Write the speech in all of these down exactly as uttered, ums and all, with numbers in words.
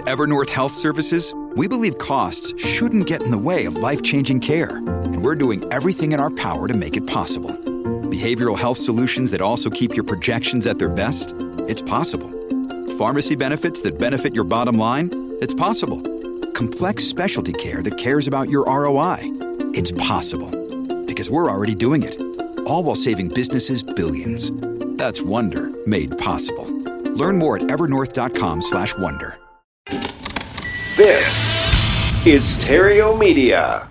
At Evernorth Health Services, we believe costs shouldn't get in the way of life-changing care, and we're doing everything in our power to make it possible. Behavioral health solutions that also keep your projections at their best? It's possible. Pharmacy benefits that benefit your bottom line? It's possible. Complex specialty care that cares about your R O I? It's possible. Because we're already doing it. All while saving businesses billions. That's Wonder made possible. Learn more at evernorth.com slash wonder. This is Stereo Media.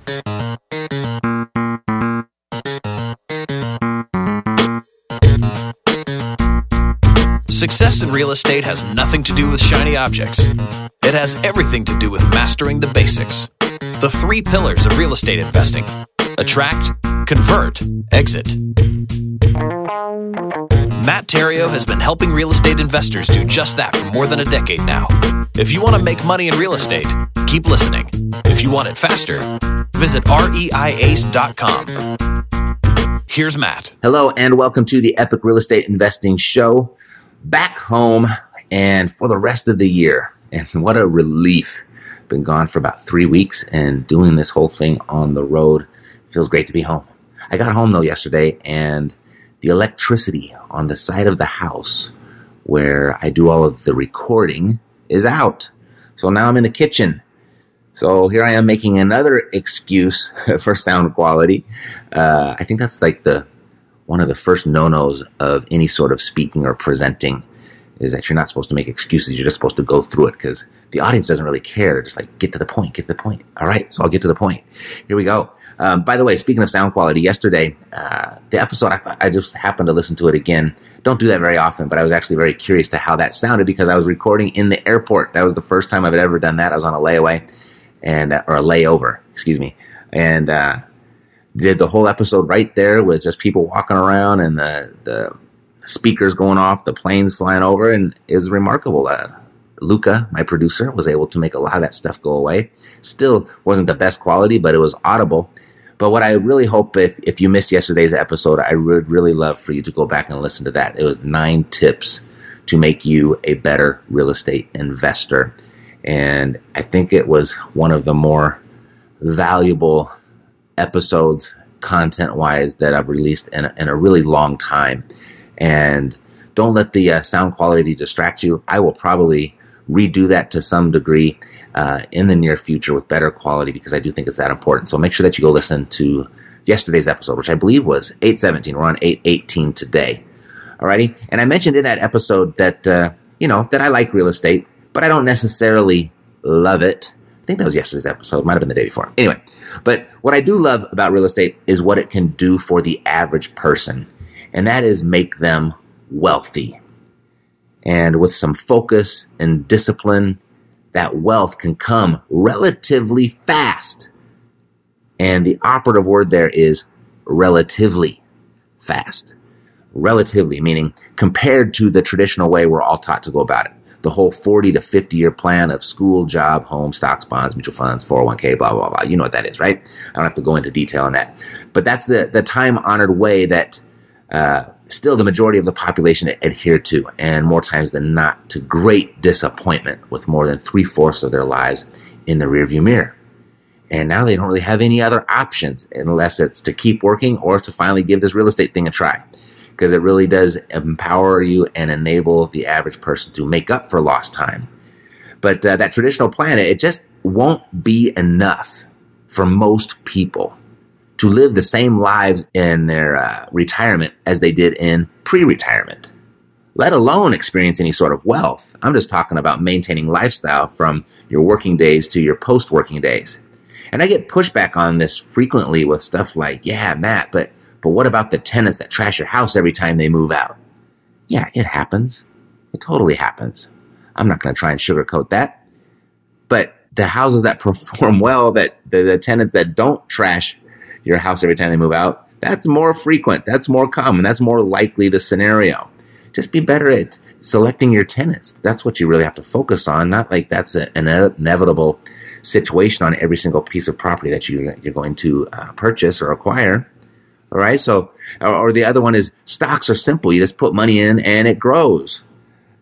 Success in real estate has nothing to do with shiny objects. It has everything to do with mastering the basics. The three pillars of real estate investing: attract, convert, exit. Matt Theriault has been helping real estate investors do just that for more than a decade now. If you want to make money in real estate, keep listening. If you want it faster, visit reiace dot com. Here's Matt. Hello, and welcome to the Epic Real Estate Investing Show. Back home, and for the rest of the year. And what a relief. Been gone for about three weeks and doing this whole thing on the road. Feels great to be home. I got home, though, yesterday, and the electricity on the side of the house where I do all of the recording is out. So now I'm in the kitchen. So here I am making another excuse for sound quality. Uh, I think that's like the one of the first no-nos of any sort of speaking or presenting, is that you're not supposed to make excuses. You're just supposed to go through it, because the audience doesn't really care. They're just like, get to the point, get to the point. All right, so I'll get to the point. Here we go. Um, by the way, speaking of sound quality, yesterday, uh, the episode, I, I just happened to listen to it again. Don't do that very often, but I was actually very curious to how that sounded, because I was recording in the airport. That was the first time I've ever done that. I was on a layaway, and uh, or a layover, excuse me, and uh, did the whole episode right there with just people walking around and the the speakers going off, the planes flying over, and it was remarkable. Uh, Luca, my producer, was able to make a lot of that stuff go away. Still wasn't the best quality, but it was audible. But what I really hope, if, if you missed yesterday's episode, I would really love for you to go back and listen to that. It was nine tips to make you a better real estate investor. And I think it was one of the more valuable episodes, content-wise, that I've released in a, in a really long time. And don't let the uh, sound quality distract you. I will probably redo that to some degree uh, in the near future with better quality, because I do think it's that important. So make sure that you go listen to yesterday's episode, which I believe was eight seventeen. We're on eight eighteen today. Alrighty? And I mentioned in that episode that, uh, you know, that I like real estate, but I don't necessarily love it. I think that was yesterday's episode. Might have been the day before. Anyway, but what I do love about real estate is what it can do for the average person, and that is make them wealthy. And with some focus and discipline, that wealth can come relatively fast. And the operative word there is relatively fast. Relatively, meaning compared to the traditional way we're all taught to go about it. The whole forty to fifty year plan of school, job, home, stocks, bonds, mutual funds, four oh one k, blah, blah, blah. You know what that is, right? I don't have to go into detail on that. But that's the, the time-honored way that uh, still the majority of the population adhere to, and more times than not, to great disappointment, with more than three-fourths of their lives in the rearview mirror. And now they don't really have any other options, unless it's to keep working or to finally give this real estate thing a try. Because it really does empower you and enable the average person to make up for lost time. But uh, that traditional plan, it just won't be enough for most people to live the same lives in their uh, retirement as they did in pre-retirement, let alone experience any sort of wealth. I'm just talking about maintaining lifestyle from your working days to your post-working days. And I get pushback on this frequently with stuff like, yeah, Matt, but But what about the tenants that trash your house every time they move out? Yeah, it happens. It totally happens. I'm not going to try and sugarcoat that. But the houses that perform well, that the, the tenants that don't trash your house every time they move out, that's more frequent. That's more common. That's more likely the scenario. Just be better at selecting your tenants. That's what you really have to focus on. Not like that's a, an inevitable situation on every single piece of property that you, you're going to uh, purchase or acquire. All right, so, or, or the other one is stocks are simple. You just put money in and it grows.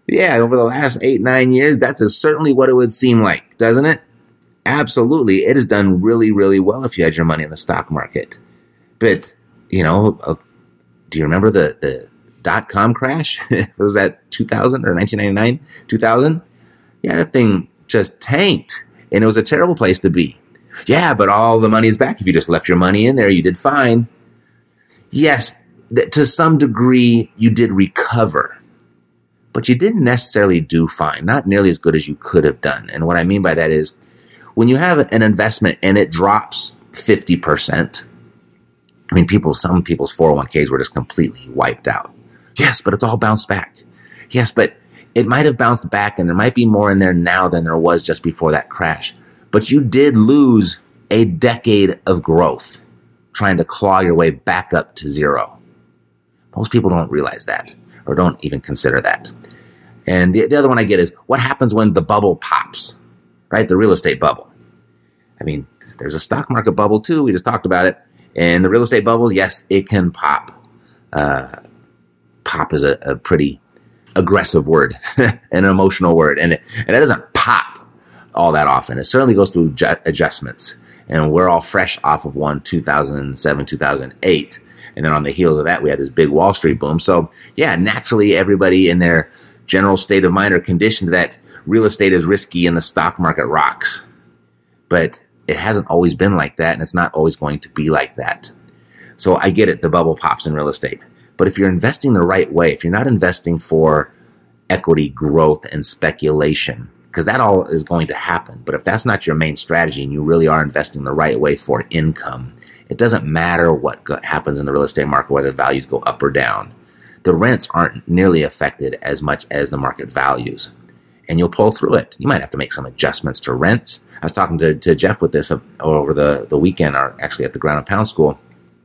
Yeah, over the last eight, nine years, that's a, certainly what it would seem like, doesn't it? Absolutely. It has done really, really well if you had your money in the stock market. But, you know, uh, do you remember the, the dot-com crash? Was that two thousand or nineteen ninety-nine? two thousand? Yeah, that thing just tanked, and it was a terrible place to be. Yeah, but all the money is back. If you just left your money in there, you did fine. Yes, th- to some degree, you did recover. But you didn't necessarily do fine, not nearly as good as you could have done. And what I mean by that is, when you have an investment and it drops fifty percent, I mean, people, some people's four oh one k's were just completely wiped out. Yes, but it's all bounced back. Yes, but it might have bounced back, and there might be more in there now than there was just before that crash. But you did lose a decade of growth trying to claw your way back up to zero. Most people don't realize that, or don't even consider that. And the, the other one I get is, what happens when the bubble pops, right? The real estate bubble. I mean, there's a stock market bubble too. We just talked about it. And the real estate bubbles, yes, it can pop. Uh, pop is a, a pretty aggressive word, an emotional word. And it, and it doesn't pop all that often. It certainly goes through ju- adjustments. And we're all fresh off of one two thousand seven, two thousand eight. And then on the heels of that, we had this big Wall Street boom. So yeah, naturally everybody in their general state of mind are conditioned that real estate is risky and the stock market rocks. But it hasn't always been like that, and it's not always going to be like that. So I get it, the bubble pops in real estate. But if you're investing the right way, if you're not investing for equity growth and speculation, because that all is going to happen. But if that's not your main strategy and you really are investing the right way for income, it doesn't matter what go- happens in the real estate market, whether values go up or down. The rents aren't nearly affected as much as the market values. And you'll pull through it. You might have to make some adjustments to rents. I was talking to, to Jeff with this over the, the weekend, or actually at the Ground and Pound School.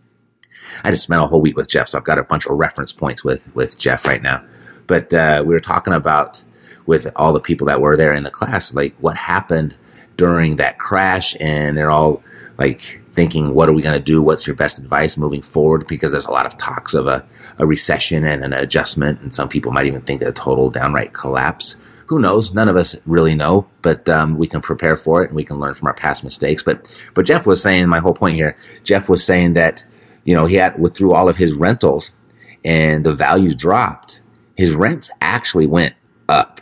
I just spent a whole week with Jeff, so I've got a bunch of reference points with, with Jeff right now. But uh, we were talking about, with all the people that were there in the class, like what happened during that crash, and they're all like thinking, what are we going to do? What's your best advice moving forward? Because there's a lot of talks of a, a recession and an adjustment, and some people might even think a total downright collapse. Who knows? None of us really know, but um, we can prepare for it and we can learn from our past mistakes. But but Jeff was saying, my whole point here, Jeff was saying that, you know, he had, with through all of his rentals and the values dropped, his rents actually went up.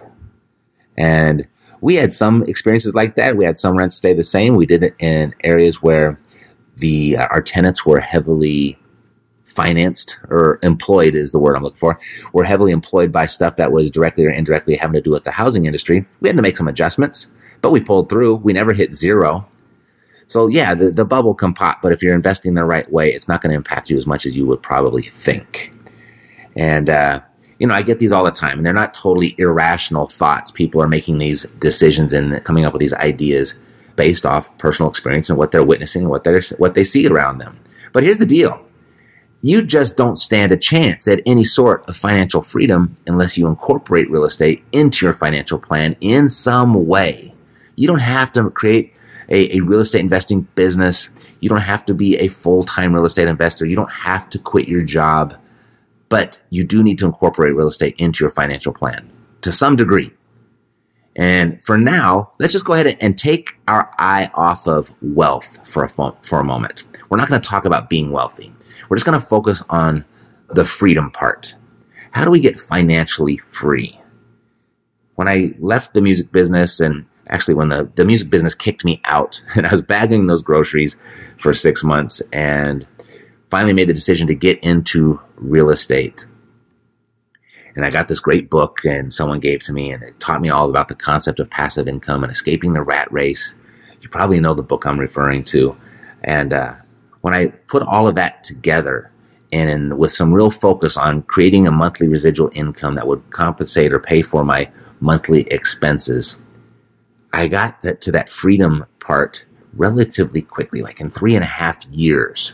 And we had some experiences like that. We had some rents stay the same. We did it in areas where the uh, our tenants were heavily financed, or employed is the word I'm looking for, were heavily employed by stuff that was directly or indirectly having to do with the housing industry. We had to make some adjustments, but we pulled through. We never hit zero. So yeah, the, the bubble can pop, but if you're investing the right way, it's not going to impact you as much as you would probably think. And, uh, you know, I get these all the time, and they're not totally irrational thoughts. People are making these decisions and coming up with these ideas based off personal experience and what they're witnessing and what they're, what they see around them. But here's the deal. You just don't stand a chance at any sort of financial freedom unless you incorporate real estate into your financial plan in some way. You don't have to create a, a real estate investing business. You don't have to be a full-time real estate investor. You don't have to quit your job. But you do need to incorporate real estate into your financial plan to some degree. And for now, let's just go ahead and take our eye off of wealth for a, for a moment. We're not going to talk about being wealthy. We're just going to focus on the freedom part. How do we get financially free? When I left the music business, and actually when the, the music business kicked me out, and I was bagging those groceries for six months and finally made the decision to get into real estate. And I got this great book, and someone gave to me, and it taught me all about the concept of passive income and escaping the rat race. You probably know the book I'm referring to. And uh, when I put all of that together, and in, with some real focus on creating a monthly residual income that would compensate or pay for my monthly expenses, I got that to that freedom part relatively quickly, like in three and a half years.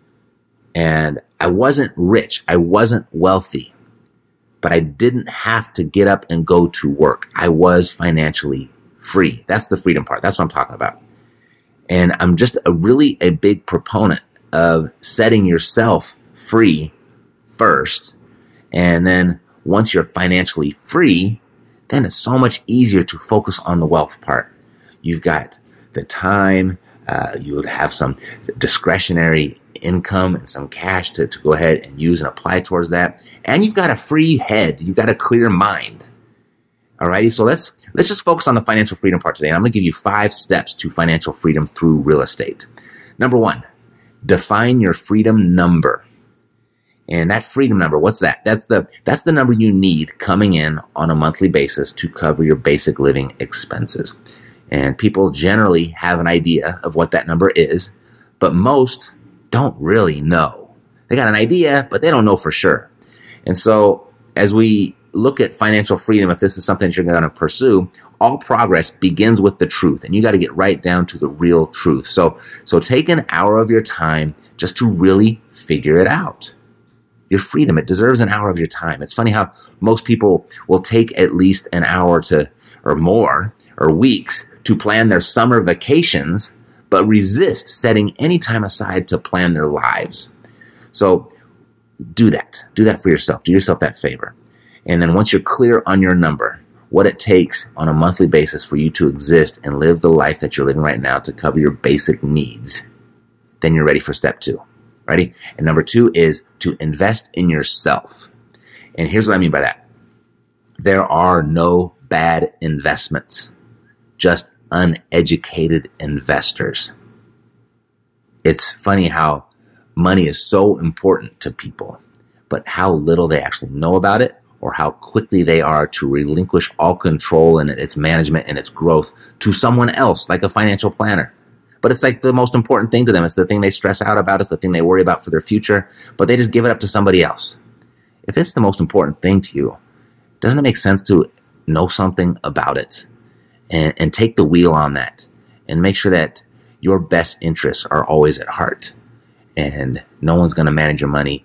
And I wasn't rich. I wasn't wealthy. But I didn't have to get up and go to work. I was financially free. That's the freedom part. That's what I'm talking about. And I'm just a really a big proponent of setting yourself free first. And then once you're financially free, then it's so much easier to focus on the wealth part. You've got the time, uh, you would have some discretionary income and some cash to, to go ahead and use and apply towards that. And you've got a free head. You've got a clear mind. Alrighty, so let's let's just focus on the financial freedom part today. And I'm going to give you five steps to financial freedom through real estate. Number one, define your freedom number. And that freedom number, what's that? That's the that's the number you need coming in on a monthly basis to cover your basic living expenses. And people generally have an idea of what that number is, but most don't really know. They got an idea, but they don't know for sure. And so as we look at financial freedom, if this is something that you're going to pursue, all progress begins with the truth, and you got to get right down to the real truth. So, so take an hour of your time just to really figure it out. Your freedom, it deserves an hour of your time. It's funny how most people will take at least an hour to, or more, or weeks to plan their summer vacations, but resist setting any time aside to plan their lives. So do that. Do that for yourself. Do yourself that favor. And then once you're clear on your number, what it takes on a monthly basis for you to exist and live the life that you're living right now to cover your basic needs, then you're ready for step two. Ready? And number two is to invest in yourself. And here's what I mean by that. There are no bad investments, just uneducated investors. It's funny how money is so important to people, but how little they actually know about it, or how quickly they are to relinquish all control and its management and its growth to someone else, like a financial planner. But it's like the most important thing to them. It's the thing they stress out about. It's the thing they worry about for their future, but they just give it up to somebody else. If it's the most important thing to you, doesn't it make sense to know something about it and, and take the wheel on that and make sure that your best interests are always at heart, and no one's going to manage your money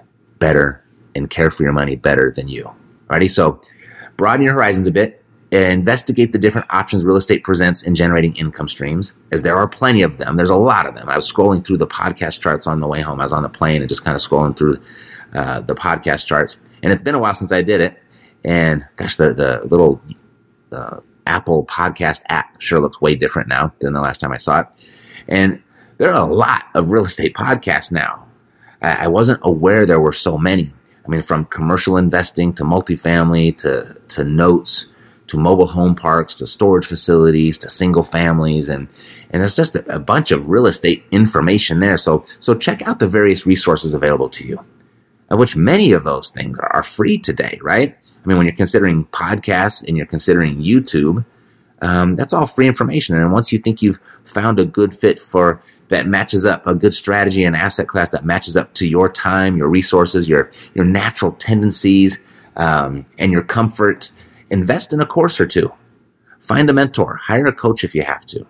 better and care for your money better than you. Alrighty, so broaden your horizons a bit. Investigate the different options real estate presents in generating income streams, as there are plenty of them. There's a lot of them. I was scrolling through the podcast charts on the way home. I was on the plane and just kind of scrolling through uh, the podcast charts. And it's been a while since I did it. And gosh, the, the little uh, Apple podcast app sure looks way different now than the last time I saw it. And there are a lot of real estate podcasts now. I, I wasn't aware there were so many. I mean, from commercial investing to multifamily to, to notes, to mobile home parks, to storage facilities, to single families, and and there's just a, a bunch of real estate information there. So so check out the various resources available to you, of which many of those things are, are free today, right? I mean, when you're considering podcasts and you're considering YouTube, um, that's all free information. And once you think you've found a good fit for that matches up, a good strategy and asset class that matches up to your time, your resources, your your natural tendencies, um, and your comfort, invest in a course or two. Find a mentor. Hire a coach if you have to.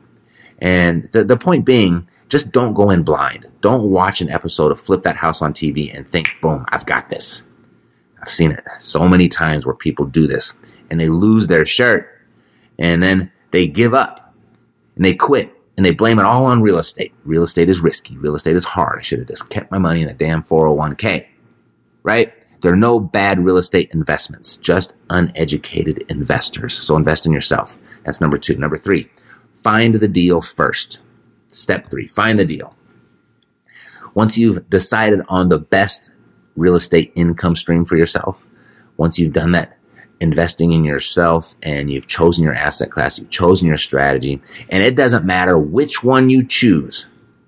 And the, the point being, just don't go in blind. Don't watch an episode of Flip That House on T V and think, boom, I've got this. I've seen it so many times where people do this and they lose their shirt and then they give up and they quit and they blame it all on real estate. Real estate is risky. Real estate is hard. I should have just kept my money in a damn four oh one k, right? There are no bad real estate investments, just uneducated investors. So invest in yourself. That's number two. Number three, find the deal first. Step three, find the deal. Once you've decided on the best real estate income stream for yourself, once you've done that investing in yourself and you've chosen your asset class, you've chosen your strategy, and it doesn't matter which one you choose,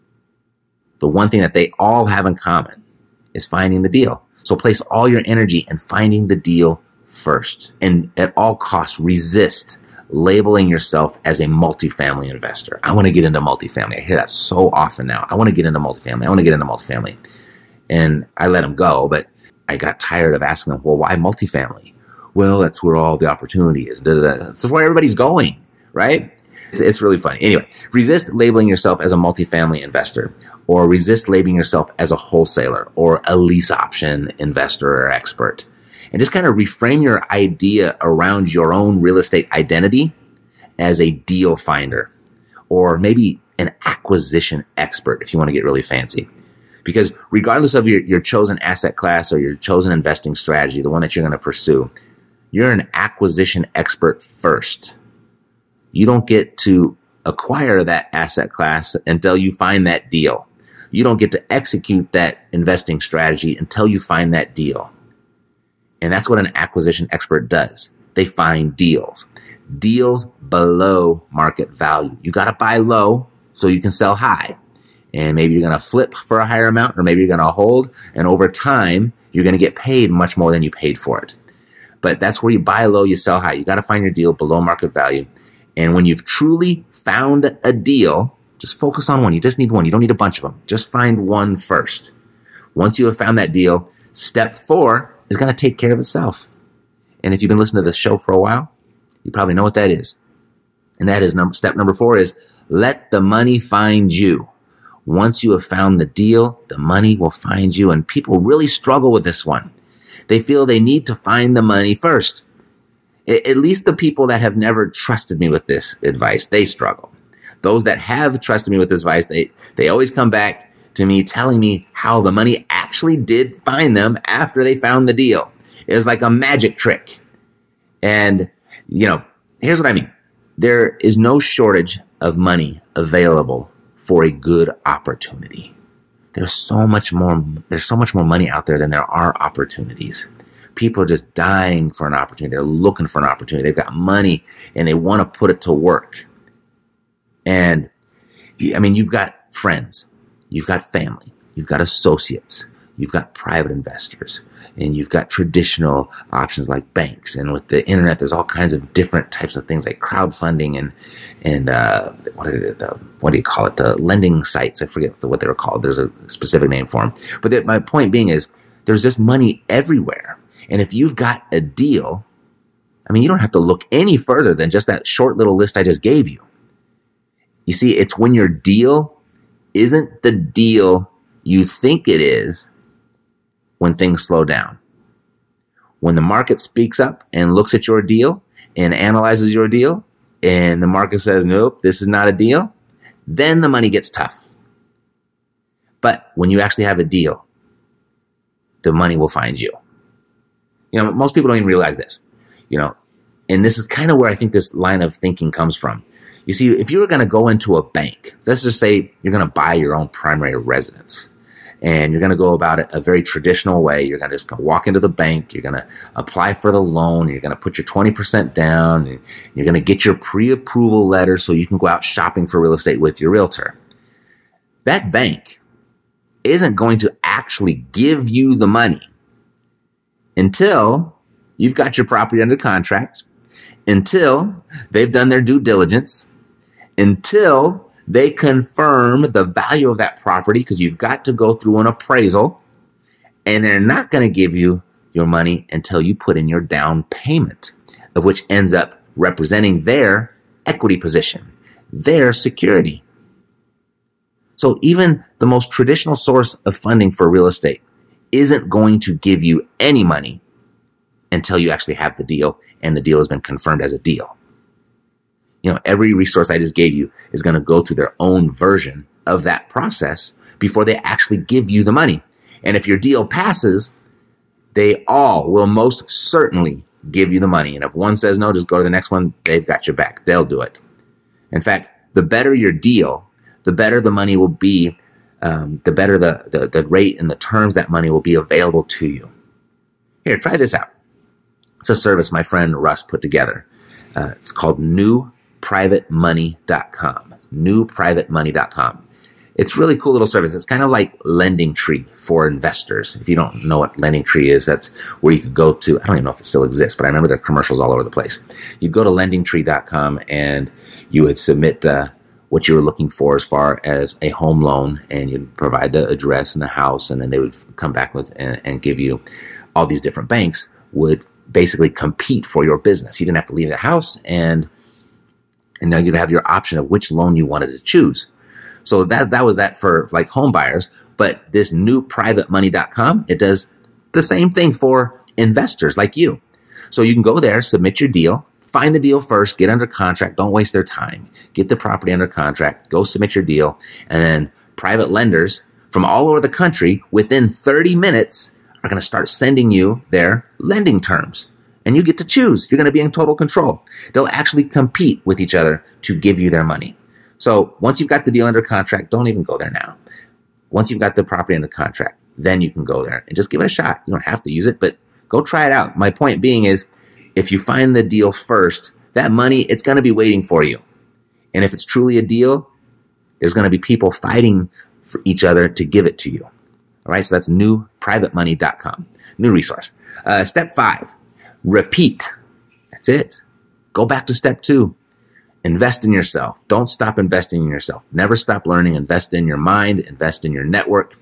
the one thing that they all have in common is finding the deal. So place all your energy in finding the deal first. And at all costs, resist labeling yourself as a multifamily investor. I want to get into multifamily. I hear that so often now. I want to get into multifamily. I want to get into multifamily. And I let them go, but I got tired of asking them, well, why multifamily? Well, that's where all the opportunity is. That's where everybody's going, right? It's, it's really funny. Anyway, resist labeling yourself as a multifamily investor, or resist labeling yourself as a wholesaler or a lease option investor or expert. And just kind of reframe your idea around your own real estate identity as a deal finder, or maybe an acquisition expert if you want to get really fancy. Because regardless of your, your chosen asset class or your chosen investing strategy, the one that you're going to pursue, you're an acquisition expert first. You don't get to acquire that asset class until you find that deal. You don't get to execute that investing strategy until you find that deal. And that's what an acquisition expert does. They find deals. Deals below market value. You got to buy low so you can sell high. And maybe you're going to flip for a higher amount, or maybe you're going to hold. And over time, you're going to get paid much more than you paid for it. But that's where you buy low, you sell high. You got to find your deal below market value. And when you've truly found a deal, just focus on one. You just need one. You don't need a bunch of them. Just find one first. Once you have found that deal, step four is going to take care of itself. And if you've been listening to this show for a while, you probably know what that is. And that is number, step number four is let the money find you. Once you have found the deal, the money will find you. And people really struggle with this one. They feel they need to find the money first. At least the people that have never trusted me with this advice, they struggle. Those that have trusted me with this advice, they, they always come back to me telling me how the money actually did find them after they found the deal. It was like a magic trick. And, you know, here's what I mean. There is no shortage of money available for a good opportunity. There's so much more, there's so much more money out there than there are opportunities. People are just dying for an opportunity. They're looking for an opportunity. They've got money and they want to put it to work. And I mean, you've got friends, you've got family, you've got associates, you've got private investors, and you've got traditional options like banks. And with the internet, there's all kinds of different types of things like crowdfunding and and uh, what, are the, what do you call it? The lending sites. I forget what they were called. There's a specific name for them. But the, my point being is there's just money everywhere. And if you've got a deal, I mean, you don't have to look any further than just that short little list I just gave you. You see, it's when your deal isn't the deal you think it is when things slow down. When the market speaks up and looks at your deal and analyzes your deal, and the market says, nope, this is not a deal, then the money gets tough. But when you actually have a deal, the money will find you. You know, most people don't even realize this, you know, and this is kind of where I think this line of thinking comes from. You see, if you were going to go into a bank, let's just say you're going to buy your own primary residence, and you're going to go about it a very traditional way. You're going to just walk into the bank, you're going to apply for the loan, you're going to put your twenty percent down, and you're going to get your pre-approval letter so you can go out shopping for real estate with your realtor. That bank isn't going to actually give you the money until you've got your property under contract, until they've done their due diligence, until they confirm the value of that property, because you've got to go through an appraisal, and they're not going to give you your money until you put in your down payment, of which ends up representing their equity position, their security. So even the most traditional source of funding for real estate isn't going to give you any money until you actually have the deal and the deal has been confirmed as a deal. You know, every resource I just gave you is going to go through their own version of that process before they actually give you the money. And if your deal passes, they all will most certainly give you the money. And if one says no, just go to the next one. They've got your back. They'll do it. In fact, the better your deal, the better the money will be. Um, the better the, the, the rate and the terms that money will be available to you. Here, try this out. It's a service my friend Russ put together. Uh, it's called new private money dot com. new private money dot com. It's a really cool little service. It's kind of like LendingTree for investors. If you don't know what LendingTree is, that's where you could go to. I don't even know if it still exists, but I remember there are commercials all over the place. You'd go to lending tree dot com and you would submit uh, what you were looking for as far as a home loan, and you'd provide the address and the house, and then they would come back with and, and give you all these different banks would basically compete for your business. You didn't have to leave the house, and and now you'd have your option of which loan you wanted to choose. So that that was that for like home buyers. But this new private money dot com, it does the same thing for investors like you. So you can go there, submit your deal, find the deal first, get under contract, don't waste their time. Get the property under contract, go submit your deal, and then private lenders from all over the country within thirty minutes are going to start sending you their lending terms. And you get to choose. You're going to be in total control. They'll actually compete with each other to give you their money. So once you've got the deal under contract, don't even go there now. Once you've got the property under contract, then you can go there and just give it a shot. You don't have to use it, but go try it out. My point being is, if you find the deal first, that money, it's going to be waiting for you. And if it's truly a deal, there's going to be people fighting for each other to give it to you. All right, so that's new private money dot com. New resource. Uh, step five, repeat. That's it. Go back to step two. Invest in yourself. Don't stop investing in yourself. Never stop learning. Invest in your mind. Invest in your network.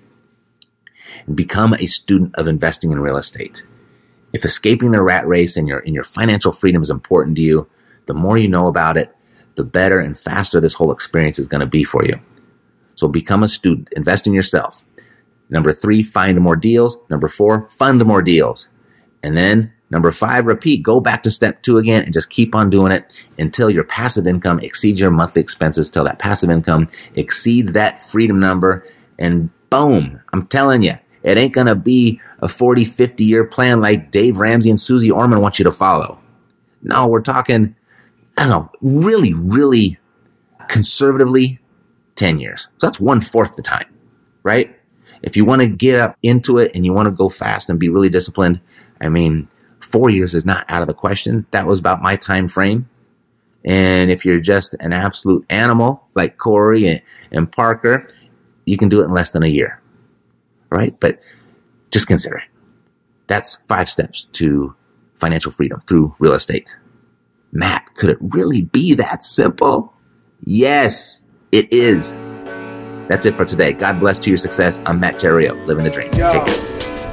And become a student of investing in real estate. If escaping the rat race and your, and your financial freedom is important to you, the more you know about it, the better and faster this whole experience is going to be for you. So become a student. Invest in yourself. Number three, find more deals. Number four, fund more deals. And then number five, repeat. Go back to step two again and just keep on doing it until your passive income exceeds your monthly expenses, till that passive income exceeds that freedom number. And boom, I'm telling you, it ain't going to be a forty, fifty year plan like Dave Ramsey and Susie Orman want you to follow. No, we're talking, I don't know, really, really conservatively ten years. So that's one fourth the time, right? If you want to get up into it and you want to go fast and be really disciplined, I mean, four years is not out of the question. That was about my time frame. And if you're just an absolute animal like Corey and, and Parker, you can do it in less than a year, right? But just consider it. That's five steps to financial freedom through real estate. Matt, could it really be that simple? Yes, it is. That's it for today. God bless to your success. I'm Matt Theriault, living the dream. Yo. Take care.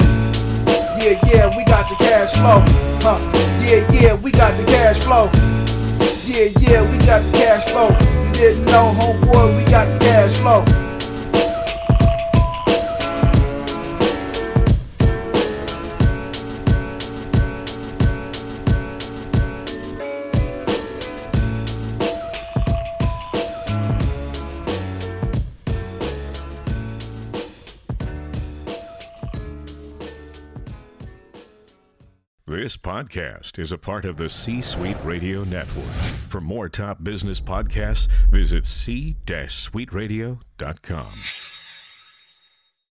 Yeah, yeah, we got the cash flow. Huh. Yeah, yeah, we got the cash flow. Yeah, yeah, we got the cash flow. You didn't know, homeboy, we got the cash flow. This podcast is a part of the C-Suite Radio Network. For more top business podcasts, visit c suite radio dot com.